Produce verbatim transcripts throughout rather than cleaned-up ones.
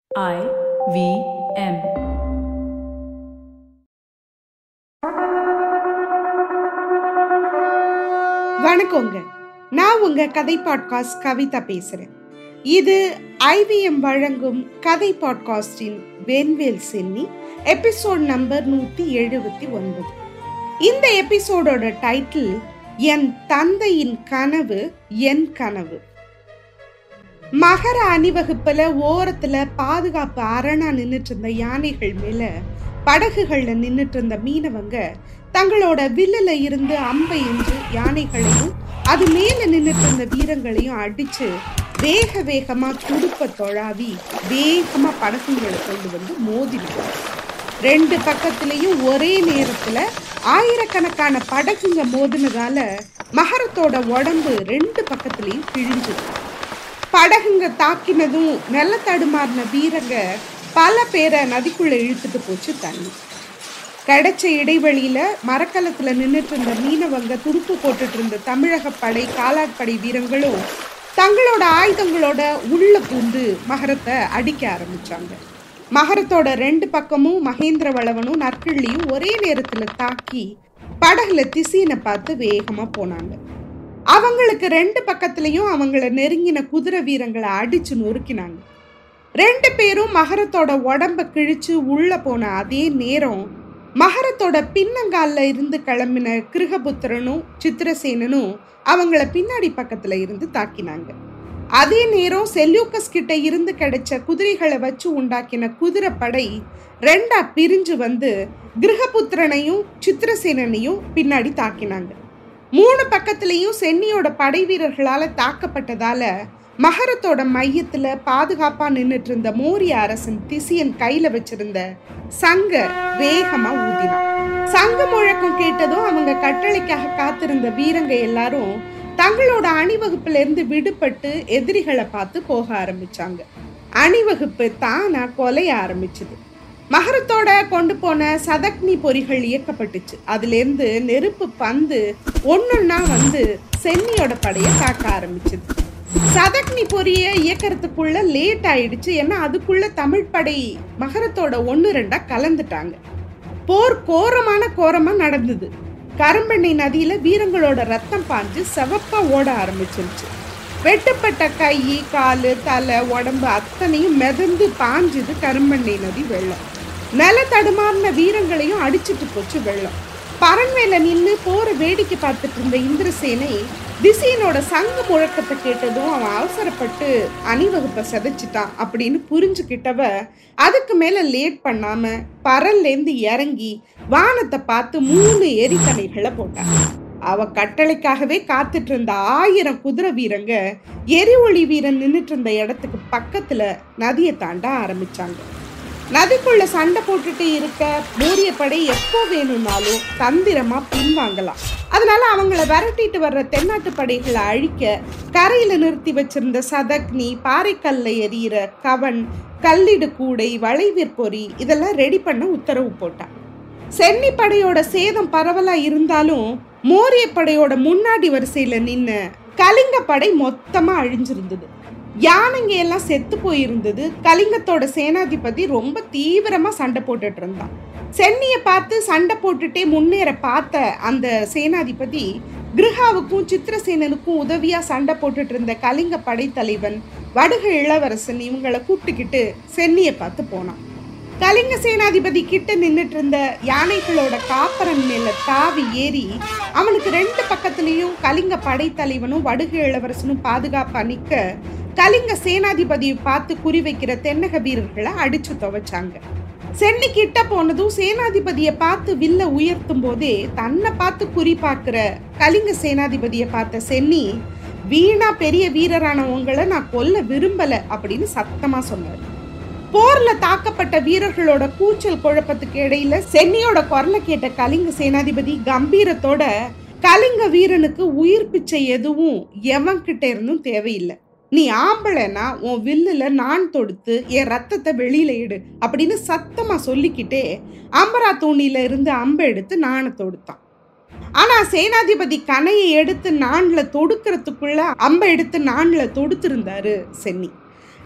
I V M. வணக்கங்க. நான் உங்க கதை பாட்காஸ்ட் கவிதா பேசுறேன். இது ஐ வி எம் வழங்கும் கதை பாட்காஸ்டின் வெண்வேல் சென்னி எபிசோட் நம்பர் நூத்தி எழுபத்தி ஒன்பது. இந்த எபிசோடோட டைட்டில் என் தந்தையின் கனவு என் கனவு. மகர அணிவகுப்புல ஓரத்துல பாதுகாப்பு அரணா நின்றுட்டு இருந்த யானைகள் மேல படகுகள்ல நின்றுட்டு இருந்த மீனவங்க தங்களோட வில்லுல இருந்து அம்பை என்று யானைகளையும் அது மேல நின்றுட்டு இருந்த வீரங்களையும் அடிச்சு வேக வேகமா துடுப்ப தொழாவி வேகமா படகுகளை கொண்டு வந்து மோதினாங்க. ரெண்டு பக்கத்திலையும் ஒரே நேரத்துல ஆயிரக்கணக்கான படகுங்க மோதினதால மகரத்தோட உடம்பு ரெண்டு பக்கத்திலையும் கிழிஞ்சுது. படகுங்க தாக்கினதும் நல்ல தடுமாறின வீரங்க பல பேரை நதிக்குள்ள இழுத்துட்டு போச்சு தண்ணி. கிடைச்ச இடைவெளியில மரக்கலத்துல நின்றுட்டு இருந்த மீனவங்க துடுப்பு போட்டுட்டு இருந்த தமிழக படை காலாட்படை வீரங்களும் தங்களோட ஆயுதங்களோட உள்ள பூந்து மகரத்தை அடிக்க ஆரம்பிச்சாங்க. மகரத்தோட ரெண்டு பக்கமும் மகேந்திர வளவனும் நற்கிள்ளியும் ஒரே நேரத்துல தாக்கி படகுல திசையினை பார்த்து வேகமா போனாங்க. அவங்களுக்கு ரெண்டு பக்கத்திலையும் அவங்கள நெருங்கின குதிரை வீரங்களை அடிச்சு நொறுக்கினாங்க. ரெண்டு பேரும் மகரத்தோட உடம்ப கிழிச்சு உள்ள போன அதே நேரம் மகரத்தோட பின்னங்கால இருந்து கிளம்பின கிருகபுத்திரனும் சித்திரசேனனும் அவங்கள பின்னாடி பக்கத்துல இருந்து தாக்கினாங்க. அதே நேரம் செல்யூக்கஸ் கிட்ட இருந்து கிடைச்ச குதிரைகளை வச்சு உண்டாக்கின குதிரை படை ரெண்டா பிரிஞ்சு வந்து கிருகபுத்திரனையும் சித்திரசேனனையும் பின்னாடி தாக்கினாங்க. மூணு பக்கத்திலையும் சென்னியோட படை வீரர்களால தாக்கப்பட்டதால மகரத்தோட மையத்துல பாதுகாப்பா நின்றுட்டு இருந்த மோரிய அரசன் திசியன் கையில வச்சிருந்த சங்க வேகமா ஊதினான். சங்க முழக்கம் கேட்டதும் அவங்க கட்டளைக்காக காத்திருந்த வீரங்க எல்லாரும் தங்களோட அணிவகுப்புல இருந்து விடுபட்டு எதிரிகளை பார்த்து போக ஆரம்பிச்சாங்க. அணிவகுப்பு தானா கொலைய ஆரம்பிச்சுது. மகரத்தோட கொண்டு போன சதக்னி பொறிகள் இயக்கப்பட்டுச்சு. அதுல இருந்து நெருப்பு பந்து ஒன்னொன்னா வந்து சென்னியோட படைய தாக்க ஆரம்பிச்சுது. சதக்னி பொரிய இயக்கிறதுக்குள்ள லேட் ஆயிடுச்சு. ஏன்னா அதுக்குள்ள தமிழ் படை மகரத்தோட ஒன்னு ரெண்டா கலந்துட்டாங்க. போர் கோரமான கோரமா நடந்தது. கரும்பெண்ணை நதியில வீரங்களோட ரத்தம் பாஞ்சு செவப்பா ஓட ஆரம்பிச்சிருச்சு. வெட்டுப்பட்ட கை காலு தலை உடம்பு அத்தனையும் மிதந்து பாஞ்சுது கரும்பெண்ணை நதி வெள்ளம். நில தடுமாறின வீரங்களையும் அடிச்சுட்டு போச்சு வெள்ளம். பரண்மேல நின்று போற வேடிக்கை பார்த்துட்டு இருந்த இந்திரசேனை திசையனோட சங்க முழக்கத்தை கேட்டதும் அவன் அவசரப்பட்டு அணிவகுப்பை செதைச்சிட்டான் அப்படின்னு புரிஞ்சுக்கிட்டவ அதுக்கு மேல லேட் பண்ணாம பரல்லேருந்து இறங்கி வானத்தை பார்த்து மூணு எரிக்கணைகளை போட்டான். அவ கட்டளைக்காகவே காத்துட்டு இருந்த ஆயிரம் குதிரை வீரங்க எரி ஒளி வீரன் நின்றுட்டு இருந்த இடத்துக்கு பக்கத்துல நதியை தாண்ட ஆரம்பிச்சாங்க. நதிக்குள்ள சண்டை போட்டுட்டு இருக்க மோரிய படை எப்போ வேணும்னாலும் தந்திரமா பின்வாங்கலாம். அதனால அவங்கள விரட்டிட்டு வர்ற தென்னாட்டு படைகளை அழிக்க கரையில நிறுத்தி வச்சிருந்த சதக்னி, பாறைக்கல்ல எரியிற கவன், கல்லிடு கூடை, வளைவிற்பொறி இதெல்லாம் ரெடி பண்ண உத்தரவு போட்டான். சென்னி படையோட சேதம் பரவலா இருந்தாலும் மோரிய படையோட முன்னாடி வரிசையில நின்ன கலிங்க படை மொத்தமா அழிஞ்சிருந்தது. யானைங்க எல்லாம் செத்து போயிருந்தது. கலிங்கத்தோட சேனாதிபதி ரொம்ப தீவிரமா சண்டை போட்டுட்டு இருந்தான். சென்னிய பார்த்து சண்டை போட்டுட்டே முன்னேற பார்த்த அந்த சேனாதிபதி கிருஹாவுக்கும் சித்திரசேனனுக்கும் உதவியா சண்டை போட்டுட்டு இருந்த கலிங்க படைத்தலைவன் வடுக இளவரசன் இவங்களை கூப்பிட்டுக்கிட்டு சென்னிய பார்த்து போனான். கலிங்க சேனாதிபதி கிட்ட நின்றுட்டு இருந்த யானைகளோட காப்பரன் மேல தாவி ஏறி அவனுக்கு ரெண்டு பக்கத்திலையும் கலிங்க படைத்தலைவனும் வடுக இளவரசனும் பாதுகாப்பா நிக்க கலிங்க சேனாதிபதியை பார்த்து குறி வைக்கிற தென்னக வீரர்களை அடிச்சு துவைச்சாங்க. சென்னி கிட்ட போனதும் சேனாதிபதியை பார்த்து வில்ல உயர்த்தும் போதே தன்னை பார்த்து குறி பார்க்கிற கலிங்க சேனாதிபதியை பார்த்த சென்னி வீணா பெரிய வீரரானவங்களை நான் கொல்ல விரும்பல அப்படின்னு சத்தமா சொன்னார். போர்ல தாக்கப்பட்ட வீரர்களோட கூச்சல் குழப்பத்துக்கு இடையில சென்னியோட குரலை கேட்ட கலிங்க சேனாதிபதி கம்பீரத்தோட கலிங்க வீரனுக்கு உயிர் பிச்சை எதுவும் எவன் கிட்ட இருந்தும் தேவையில்லை. நீ ஆம்பளைனா உன் வில்லுல நான் தொடுத்து என் ரத்தத்தை வெளியில எடு அப்படின்னு சத்தமா சொல்லிக்கிட்டே அம்பரா தூணில இருந்து அம்பை எடுத்து நாணை தொடுத்தான். ஆனா சேனாதிபதி கனையை எடுத்து நான்ல தொடுக்கிறதுக்குள்ள அம்பை எடுத்து நான்ல தொடுத்திருந்தாரு சென்னி.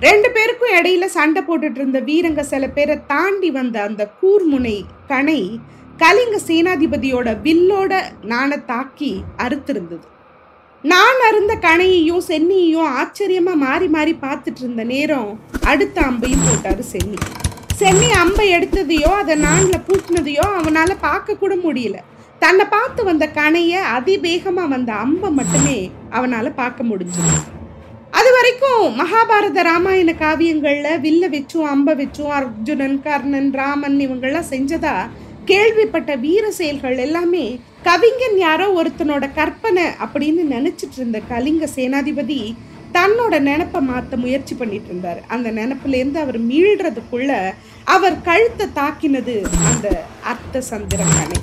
ரெண்டு பேருக்கும் இடையில சண்டை போட்டுட்டு இருந்த வீரங்க சில பேரை தாண்டி வந்த அந்த கூர்முனை கணை கலிங்க சேனாதிபதியோட வில்லோட நாண தாக்கி அறுத்திருந்தது. நான் அருந்த கணையையும் சென்னியையும் ஆச்சரியமா மாறி மாறி பார்த்துட்டு இருந்த நேரம் அடுத்த அம்பையும் போட்டாரு சென்னி. சென்னி அம்பை எடுத்ததையோ அதை நான்ல பூட்டினதையோ அவனால பார்க்க கூட முடியல. தன்னை பார்த்து வந்த கணைய அதிவேகமா வந்த அம்பை மட்டுமே அவனால பார்க்க முடிஞ்சது. அது வரைக்கும் மகாபாரத ராமாயண காவியங்கள்ல வில்ல வச்சும் அம்பை வச்சும் அர்ஜுனன், கர்ணன், ராமன் இவங்கெல்லாம் செஞ்சதா கேள்விப்பட்ட வீர செயல்கள் எல்லாமே கவிஞன் யாரோ ஒருத்தனோட கற்பனை அப்படின்னு நினைச்சிட்டு இருந்த கலிங்க சேனாதிபதி தன்னோட நினைப்பை மாற்ற முயற்சி பண்ணிட்டு இருந்தாரு. அந்த நினைப்புல இருந்து அவர் மீள்றதுக்குள்ள அவர் கழுத்தை தாக்கினது அந்த அர்த்த சந்திர கணை.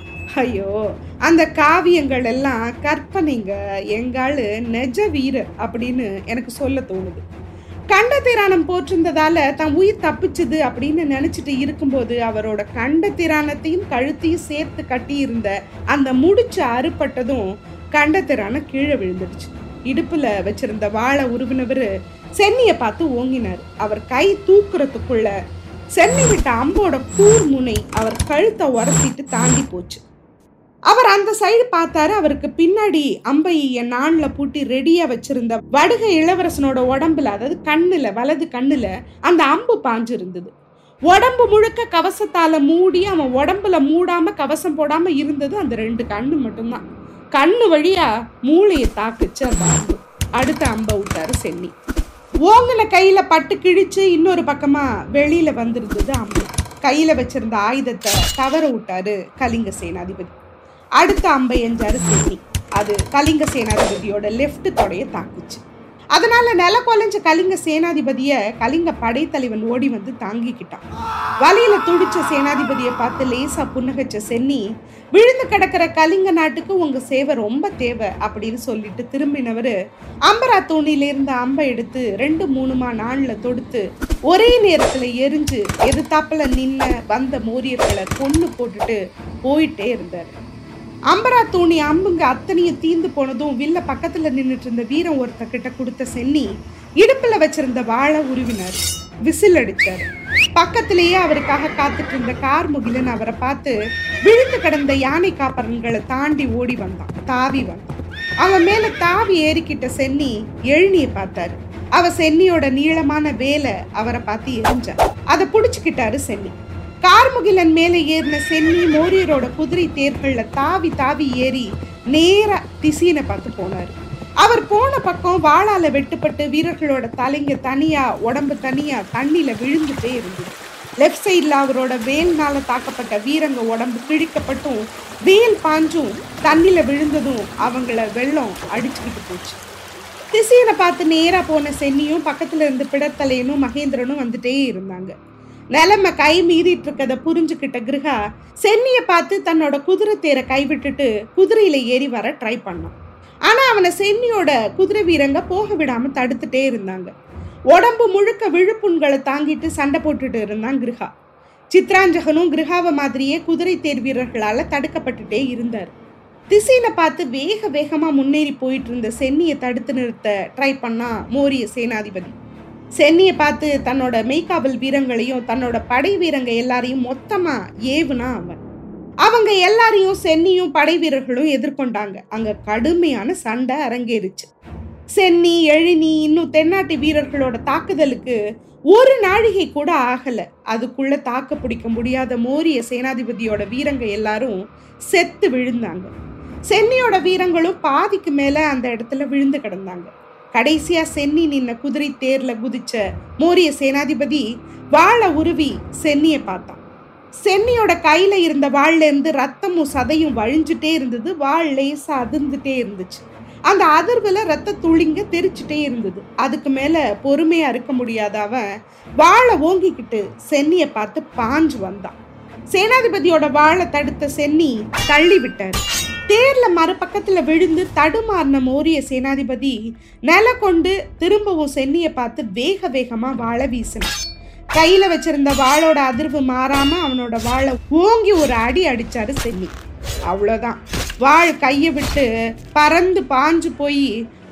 ஐயோ, அந்த காவியங்கள் எல்லாம் கற்பனைங்க, எங்காளு நெஜ வீரர் அப்படின்னு எனக்கு சொல்ல தோணுது. கண்ட திராணம் போற்றிருந்ததால தன் உயிர் தப்பிச்சுது அப்படின்னு நினைச்சிட்டு இருக்கும்போது அவரோட கண்ட திராணத்தையும் கழுத்தையும் சேர்த்து கட்டி இருந்த அந்த முடிச்சு அறுப்பட்டதும் கண்ட திராணம் கீழே விழுந்துடுச்சு. இடுப்புல வச்சிருந்த வாழை உருவினவர் சென்னிய பார்த்து ஓங்கினார். அவர் கை தூக்குறதுக்குள்ள சென்னி விட்ட அம்போட கூர் முனை அவர் கழுத்தை உரசிட்டு தாண்டி போச்சு. அவர் அந்த சைடு பார்த்தாரு. அவருக்கு பின்னாடி அம்பைய நான்ல பூட்டி ரெடியா வச்சிருந்த வடுக இளவரசனோட உடம்புல, அதாவது கண்ணுல, வலது கண்ணுல அந்த அம்பு பாஞ்சு இருந்தது. உடம்பு முழுக்க கவசத்தால மூடி அவன் உடம்புல மூடாம கவசம் போடாம இருந்தது அந்த ரெண்டு கண்ணு மட்டும்தான். கண்ணு வழியா மூளையை தாக்குச்சு அந்த அம்பு. அடுத்த அம்பை விட்டாரு சென்னி. ஓங்கின கையில பட்டு கிழிச்சு இன்னொரு பக்கமா வெளியில வந்திருந்தது அம்பு. கையில வச்சிருந்த ஆயுதத்தை தவற விட்டாரு கலிங்க சேனாதிபதி. அடுத்த அம்பை எஞ்சாரு சென்னி. அது கலிங்க சேனாதிபதியோட லெஃப்ட் தொடைய தாக்குச்சு. அதனால நில கொலைஞ்ச கலிங்க சேனாதிபதிய கலிங்க படைத்தலைவன் ஓடி வந்து தாங்கிக்கிட்டான். வலியில துடிச்ச சேனாதிபதியை பார்த்து லேசா புன்னகச்ச சென்னி, விழுந்து கிடக்கிற கலிங்க நாட்டுக்கு உங்க சேவை ரொம்ப தேவை அப்படின்னு சொல்லிட்டு திரும்பினவரு அம்பரா தூணில இருந்த அம்பை எடுத்து ரெண்டு மூணுமா நாள்ல தொடுத்து ஒரே நேரத்துல எரிஞ்சு எதிர்த்தாப்புல நின்ன வந்த மோரியர்களை கொன்னு போட்டுட்டு போயிட்டே இருந்தாரு. அம்பரா தூணி அம்புங்க அத்தனையும் தீந்து போனதும் வில்ல பக்கத்துல நின்றுட்டு இருந்த வீரம் ஒருத்த கிட்ட கொடுத்த சென்னி இடுப்புல வச்சிருந்த வாழை உருவினார். விசில் அடித்தார். பக்கத்திலேயே அவருக்காக காத்துட்டு இருந்த கார்முகிலன் அவரை பார்த்து விழுந்து கிடந்த யானை காப்பரன்களை தாண்டி ஓடி வந்தான், தாவி வந்தான். அவன் மேல தாவி ஏறிக்கிட்ட சென்னி எழுநிய பார்த்தாரு. அவ சென்னியோட நீளமான வேலை அவரை பார்த்து எரிஞ்சார். அதை புடிச்சுக்கிட்டாரு சென்னி. கார்முகிலன் மேலே ஏறின சென்னி மோரியரோட குதிரை தேர்கள்ல தாவி தாவி ஏறி நேரா திசீனை பார்த்து போனாரு. அவர் போன பக்கம் வாளால வெட்டுப்பட்டு வீரர்களோட தலைங்க தனியா உடம்பு தனியா தண்ணில விழுந்துட்டே இருந்தது. லெஃப்ட் சைட்ல அவரோட வேல்னால தாக்கப்பட்ட வீரங்க உடம்பு கிழிக்கப்பட்டும் வேல் பாஞ்சும் தண்ணில விழுந்ததும் அவங்கள வெள்ளம் அடிச்சுக்கிட்டு போச்சு. திசீனை பார்த்து நேரா போன சென்னியும் பக்கத்துல இருந்து பிடத்தலையனும் மகேந்திரனும் வந்துட்டே இருந்தாங்க. நிலைமை கை மீறிட்டு இருக்கத புரிஞ்சுக்கிட்ட கிருஹா சென்னிய பார்த்து தன்னோட குதிரை தேரை கைவிட்டுட்டு குதிரையில ஏறி வர ட்ரை பண்ணான். ஆனா அவனை சென்னியோட குதிரை வீரங்க போக விடாம தடுத்துட்டே இருந்தாங்க. உடம்பு முழுக்க விழுப்புண்களை தாங்கிட்டு சண்டை போட்டுட்டு இருந்தான் கிருஹா. சித்ராஞ்சகனும் கிருஹாவை மாதிரியே குதிரை தேர் வீரர்களால தடுக்கப்பட்டுட்டே இருந்தார். திசைனை பார்த்து வேக வேகமா முன்னேறி போயிட்டு இருந்த சென்னியை தடுத்து நிறுத்த ட்ரை பண்ணா மோரிய சேனாதிபதி. சென்னியை பார்த்து தன்னோட மெய்காவல் வீரங்களையும் தன்னோட படை வீரங்க எல்லாரையும் மொத்தமா ஏவுனா அவன். அவங்க எல்லாரையும் சென்னியும் படை வீரர்களும் எதிர்கொண்டாங்க. அங்க கடுமையான சண்டை அரங்கேறிச்சு. சென்னி, எழினி, இன்னும் தென்னாட்டு வீரர்களோட தாக்குதலுக்கு ஒரு நாழிகை கூட ஆகல. அதுக்குள்ள தாக்கு பிடிக்க முடியாத மோரிய சேனாதிபதியோட வீரங்க எல்லாரும் செத்து விழுந்தாங்க. சென்னியோட வீரங்களும் பாதிக்கு மேல அந்த இடத்துல விழுந்து கிடந்தாங்க. கடைசியா சென்னி நின்ன குதிரை தேர்ல குதிச்ச மோரிய சேனாதிபதி வாழை உருவி சென்னிய பார்த்தான். சென்னியோட கையில இருந்த வாள்ல இருந்து ரத்தமும் சதையும் வழிஞ்சுட்டே இருந்தது. வாள் லேசா அதிர்ந்துட்டே இருந்துச்சு. அந்த அதிர்வுல ரத்த துளிங்க தெரிச்சுட்டே இருந்தது. அதுக்கு மேல பொறுமையா இருக்க முடியாத அவன் வாழை ஓங்கிக்கிட்டு சென்னிய பார்த்து பாஞ்சு வந்தான். சேனாதிபதியோட வாழை தடுத்த சென்னி தள்ளி விட்டாரு. தேர்ல மறுபக்கத்துல விழுந்து தடுமாறின மோரிய சேனாதிபதி நில கொண்டு திரும்பவும் சென்னிய பார்த்து வேக வேகமா வாழை வீசினான். கையில வச்சிருந்த வாளோட அதிர்வு மாறாம அவனோட வாழை ஓங்கி ஒரு அடி அடிச்சாரு சென்னி. அவ்வளவுதான். வாள் கையை விட்டு பறந்து பாஞ்சு போய்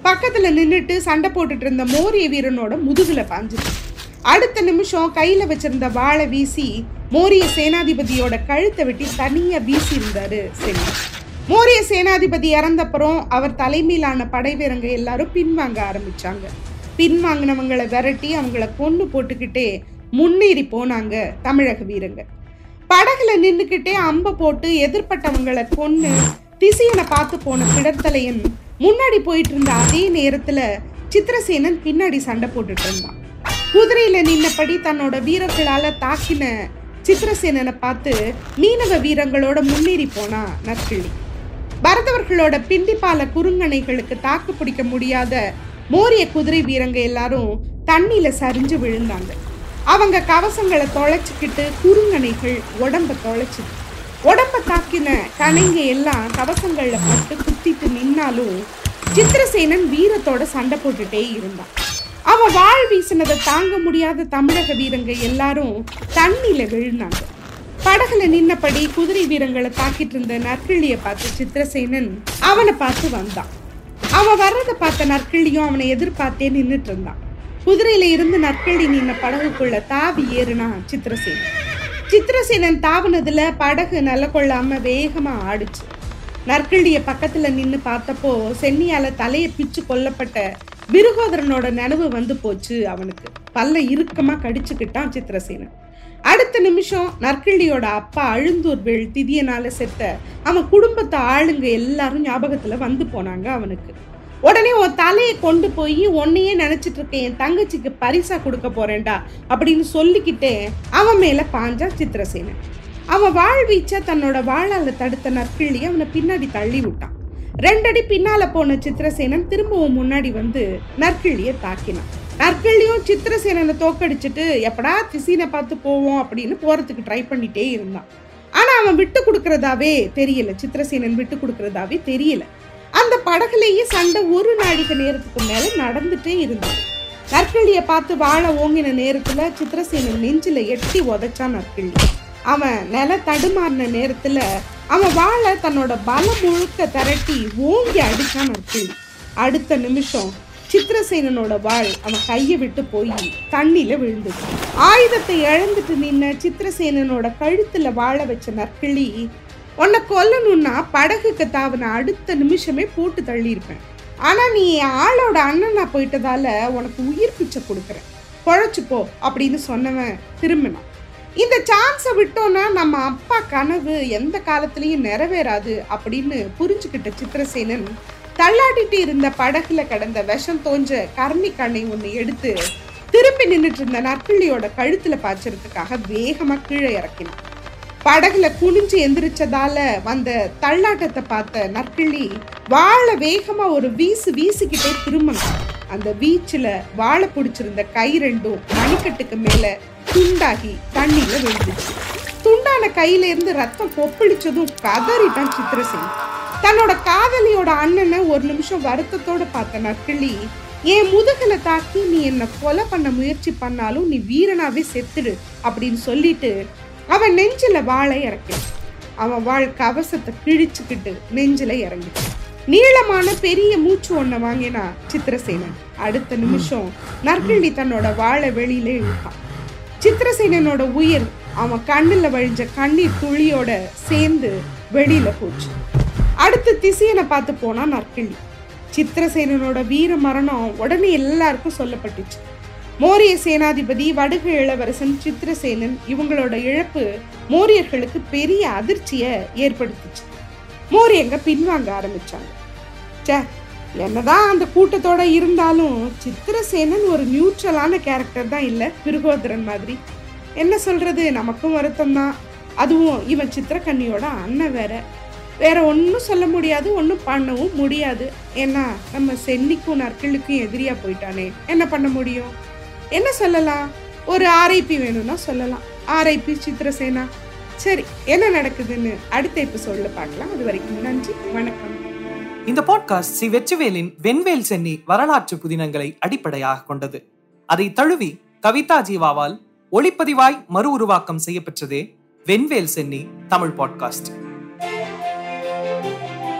பக்கத்துல நின்றுட்டு சண்டை போட்டுட்டு இருந்த மோரிய வீரனோட முதுகுல பாஞ்சிச்சு. அடுத்த நிமிஷம் கையில வச்சிருந்த வாளை வீசி மோரிய சேனாதிபதியோட கழுத்தை வெட்டி தனியா வீசி இருந்தாரு சென்னி. மோரிய சேனாதிபதி இறந்தப்புறம் அவர் தலைமையிலான படை வீரங்க எல்லாரும் பின்வாங்க ஆரம்பிச்சாங்க. பின்வாங்கினவங்களை விரட்டி அவங்கள கொண்டு போட்டுக்கிட்டே முன்னேறி போனாங்க தமிழக வீரங்க. படகுல நின்றுக்கிட்டே அம்ப போட்டு எதிர்பட்டவங்களை கொன்னு திசையனை பார்த்து போன பிடத்தலையன் முன்னாடி போயிட்டு இருந்த அதே நேரத்துல சித்திரசேனன் பின்னாடி சண்டை போட்டுட்டு இருந்தான். குதிரையில நின்னபடி தன்னோட வீரர்களால தாக்கின சித்திரசேனனை பார்த்து மீனவ வீரங்களோட முன்னேறி போனா நற்கிள்ளி. பரதவர்களோட பிண்டிப்பால குறுங்கணைகளுக்கு தாக்கு பிடிக்க முடியாத மோரிய குதிரை வீரங்க எல்லாரும் தண்ணியில சரிஞ்சு விழுந்தாங்க. அவங்க கவசங்களை தொலைச்சிக்கிட்டு குறுங்கணைகள் உடம்ப தொலைச்சுது. உடம்ப தாக்கின கணைங்க எல்லாம் கவசங்கள்ல பட்டு குத்திட்டு நின்னாலும் சித்திரசேனன் வீரத்தோட சண்டை போட்டுட்டே இருந்தான். அவன் வாழ் வீசினதை தாங்க முடியாத தமிழக வீரங்க எல்லாரும் தண்ணியில விழுந்தாங்க. படகுல நின்னபடி குதிரை வீரங்களை தாக்கிட்டு இருந்த நற்கிள்ளிய பார்த்து சித்திரசேனன் அவனை பார்த்து வந்தான். அவன் வர்றதை பார்த்த நற்கிள்ளியும் அவனை எதிர்பார்த்தே நின்றுட்டு இருந்தான். குதிரையில இருந்து நற்கிள்ளி நின்ன படகுக்குள்ள தாவி ஏறுனா சித்திரசேனன். சித்திரசேனன் தாவுனதுல படகு நல்ல கொள்ளாம வேகமா ஆடிச்சு. நற்கிள்ளிய பக்கத்துல நின்னு பார்த்தப்போ சென்னியால தலையை பிச்சு கொல்லப்பட்ட விருகோதரனோட நினைவு வந்து போச்சு அவனுக்கு. பல்ல இறுக்கமா கடிச்சுக்கிட்டான் சித்திரசேனன். அடுத்த நிமிஷம் நற்கிள்ளியோட அப்பா அழுந்தூர் வேள் திதியனால செத்த அவன் குடும்பத்தை ஆளுங்க எல்லாரும் ஞாபகத்துல வந்து போனாங்க அவனுக்கு. உடனே உன் தலையை கொண்டு போய் உன்னையே நினைச்சிட்டு இருக்கேன், என் தங்கச்சிக்கு பரிசா கொடுக்க போறேன்டா அப்படின்னு சொல்லிக்கிட்டே அவன் மேல பாஞ்சா சித்திரசேனன். அவன் வாழ் வீச்ச தன்னோட வாழால தடுத்த நற்கிள்ளி அவனை பின்னாடி தள்ளி விட்டான். ரெண்டடி பின்னால போன சித்திரசேனன் திரும்பவும் முன்னாடி வந்து நற்கிள்ளிய தாக்கினான். நற்கிள்ளியும் சித்திரசேனனை தோக்கடிச்சிட்டு எப்படா திசீனை பார்த்து போவோம் அப்படின்னு போறதுக்கு ட்ரை பண்ணிட்டே இருந்தான். ஆனா அவன் விட்டு கொடுக்கறதாவே தெரியல. சித்திரசேனன் விட்டு கொடுக்கறதாவே தெரியல. அந்த படகுலேயே சண்டை ஒரு நாழிகை நேரத்துக்கு மேல நடந்துட்டே இருந்தான். நற்கிள்ளிய பார்த்து வாழ ஓங்கின நேரத்துல சித்திரசேனன் நெஞ்சில எட்டி உதைச்சான் நற்கிள்ளி. அவன் நில தடுமாறின நேரத்துல அவன் வாழ தன்னோட பலம் முழுக்க திரட்டி ஓங்கி அடிச்சான் நற்கிள்ளி. அடுத்த நிமிஷம் சித்திரசேனனோட வாழ் அவன் கையை விட்டு போய் தண்ணியில விழுந்துச்சு. ஆயுதத்தை இழந்துட்டு நின்ன சித்திரசேனனோட கழுத்துல வாழ வச்ச நற்கிள்ளி, உன்னை கொல்லணும்னா படகுக்கு தாவன அடுத்த நிமிஷமே போட்டு தள்ளி இருப்பேன். ஆனா நீ ஆளோட அண்ணனா போயிட்டதால உனக்கு உயிர் பிச்சை கொடுக்குறேன், பொழைச்சுப்போ அப்படின்னு சொன்னவன் திரும்பினான். இந்த சான்ஸை விட்டோன்னா நம்ம அப்பா கனவு எந்த காலத்திலையும் நிறைவேறாது அப்படின்னு புரிஞ்சுக்கிட்ட சித்திரசேனன் தள்ளாடிட்டு இருந்த படகுல கடந்த விஷம் தோஞ்ச கர்ணி கண்ணை ஒண்ணு எடுத்து திரும்பி நின்றுட்டு இருந்த நற்கிள்ளியோட கழுத்துல பாய்ச்சறதுக்காக வேகமா கீழே இறக்கினான். படகுல குனிஞ்சு எந்திரிச்சதால வந்த தள்ளாட்டத்தை பார்த்த நற்கிள்ளி வாழை வேகமா ஒரு வீசு வீசிக்கிட்டே திரும்பினான். அந்த வீச்சுல வாழை பிடிச்சிருந்த கை ரெண்டும் மணிக்கட்டுக்கு மேல துண்டாகி தண்ணியில விழுந்துச்சு. துண்டான கையில இருந்து ரத்தம் கொப்பளிச்சதும் கதறிட்டான் சித்திரசேனன். தன்னோட காதலியோட அண்ணனை ஒரு நிமிஷம் வருத்தத்தோட பார்த்த நற்கிள்ளி, என் முதுகுல தாக்கி நீ என்ன கொலை பண்ண முயற்சி பண்ணாலும் நீ வீரனாவே செத்துடு அப்படின்னு சொல்லிட்டு அவன் நெஞ்சில வாழை இறக்கினான். அவன் வாழ் கவசத்தை கிழிச்சுக்கிட்டு நெஞ்சில இறங்கிட்டான். நீளமான பெரிய மூச்சு ஒன்ன வாங்கினா சித்திரசேனன். அடுத்த நிமிஷம் நற்கிள்ளி தன்னோட வாழை வெளியில இழுத்தான். சித்திரசேனனோட உயிர் அவன் கண்ணுல வழிஞ்ச கண்ணீர் துளியோட சேர்ந்து வெளியில போச்சு. அடுத்து திசையனை பார்த்து போனா நற்கிள்ளி. சித்திரசேனனோட வீர மரணம் உடனே எல்லாருக்கும் சொல்லப்பட்டுச்சு. மோரிய சேனாதிபதி, வடுக இளவரசன், சித்திரசேனன் இவங்களோட இழப்பு மோரியர்களுக்கு பெரிய அதிர்ச்சியை ஏற்படுத்துச்சு. மோரியங்க பின்வாங்க ஆரம்பிச்சாங்க. சே, என்னதான் அந்த கூட்டத்தோட இருந்தாலும் சித்திரசேனன் ஒரு நியூட்ரலான கேரக்டர் தான் இல்லை, விருகோதரன் மாதிரி. என்ன சொல்றது, நமக்கும் வருத்தம் தான். அதுவும் இவன் சித்திரக்கண்ணியோட அண்ணன் வேற. வேற ஒன்றும் சொல்ல முடியாது, ஒன்றும் பண்ணவும் முடியாது. ஏன்னா நம்ம சென்னிக்கும் நற்கிள்ளிக்கும் எதிரியா போயிட்டானே, என்ன பண்ண முடியும்? என்ன சொல்லலாம்? ஒரு ஆர்ஐபி வேணும்னா சொல்லலாம், ஆர்ஐபி சித்திரசேனா. சரி, என்ன நடக்குதுன்னு அடுத்த எபிசோட்ல பார்க்கலாம். அது வரைக்கும் நன்றி, வணக்கம். இந்த பாட்காஸ்ட் சி வெற்றிவேலின் வெண்வேல் சென்னி வரலாற்று புதினங்களை அடிப்படையாக கொண்டது. அதை தழுவி கவிதா ஜீவாவால் ஒளிப்பதிவாய் மறு உருவாக்கம் செய்யப்பெற்றதே வெண்வேல் சென்னி தமிழ் பாட்காஸ்ட்.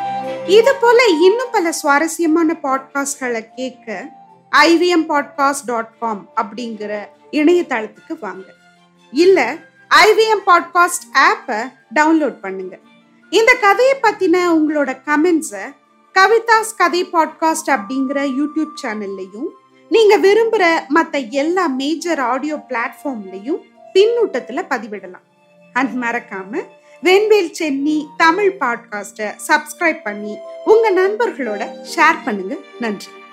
இது போல இன்னும் பல சுவாரஸ்யமான பாட்காஸ்ட்களை கேட்க ஐவிஎம் பாட்காஸ்ட் டாட் காம் அப்படிங்கிற இணையதளத்துக்கு வாங்க, இல்ல ஐவிஎம் பாட்காஸ்ட் ஆப்பை டவுன்லோட் பண்ணுங்க. இந்த கதையை பத்தின உங்களோட கமெண்ட்ஸை கவிதாஸ் கதை பாட்காஸ்ட் அப்படிங்கிற யூடியூப் சேனல்லையும், நீங்க விரும்புற மற்ற எல்லா மேஜர் ஆடியோ பிளாட்ஃபார்ம்லையும் பின்னூட்டத்துல பதிவிடலாம். அண்ட் மறக்காம வெண்வேல் சென்னி தமிழ் பாட்காஸ்ட சப்ஸ்கிரைப் பண்ணி உங்க நண்பர்களோட ஷேர் பண்ணுங்க. நன்றி.